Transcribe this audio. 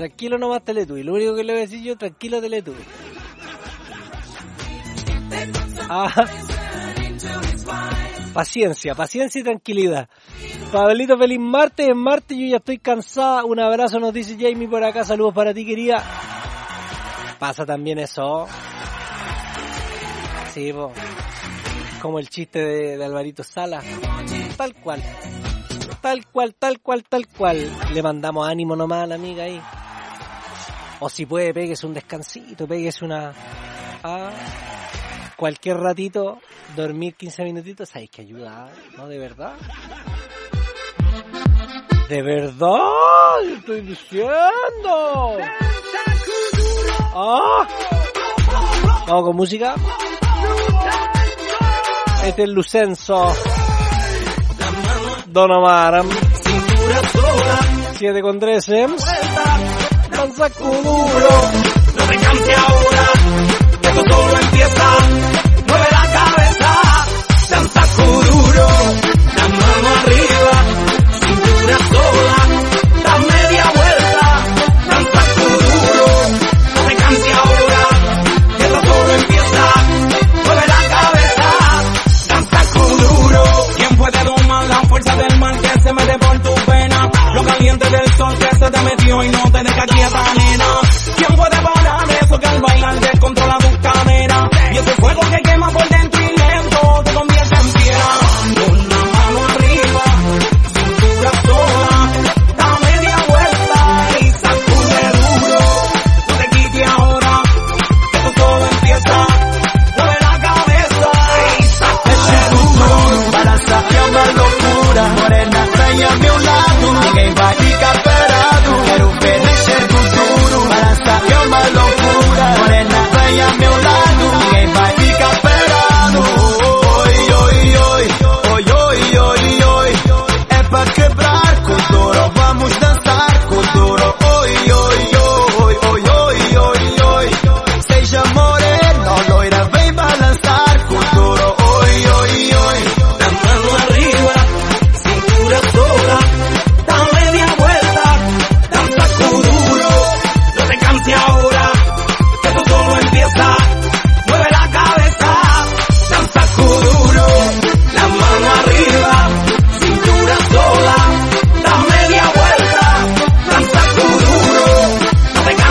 Tranquilo nomás, Teletubby. Lo único que le voy a decir yo, tranquilo, Teletubby. Paciencia y tranquilidad. Pablito, feliz martes. Es martes, yo ya estoy cansada. Un abrazo, nos dice Jamie por acá. Saludos para ti, querida. Pasa también eso. Sí, po. Como el chiste de Alvarito Sala. Tal cual. Le mandamos ánimo nomás a la amiga ahí. O si puede, péguese un descansito, péguese una... cualquier ratito, dormir 15 minutitos, ¿sabes que ayuda? ¿No? ¿De verdad? ¡De verdad! ¡Lo estoy diciendo! Vamos con música. Este es Lucenzo. Don Omar. 7:13. Danza duro. No te canses ahora, que esto solo empieza. Mueve la cabeza, danza duro. La mano arriba, cintura sola. Da media vuelta, danza duro. No te canses ahora, que esto solo empieza. Mueve la cabeza, danza duro. ¿Quién puede domar la fuerza del mal que se mete por tu pena? Lo caliente del sol que se te metió y no te deja quieta.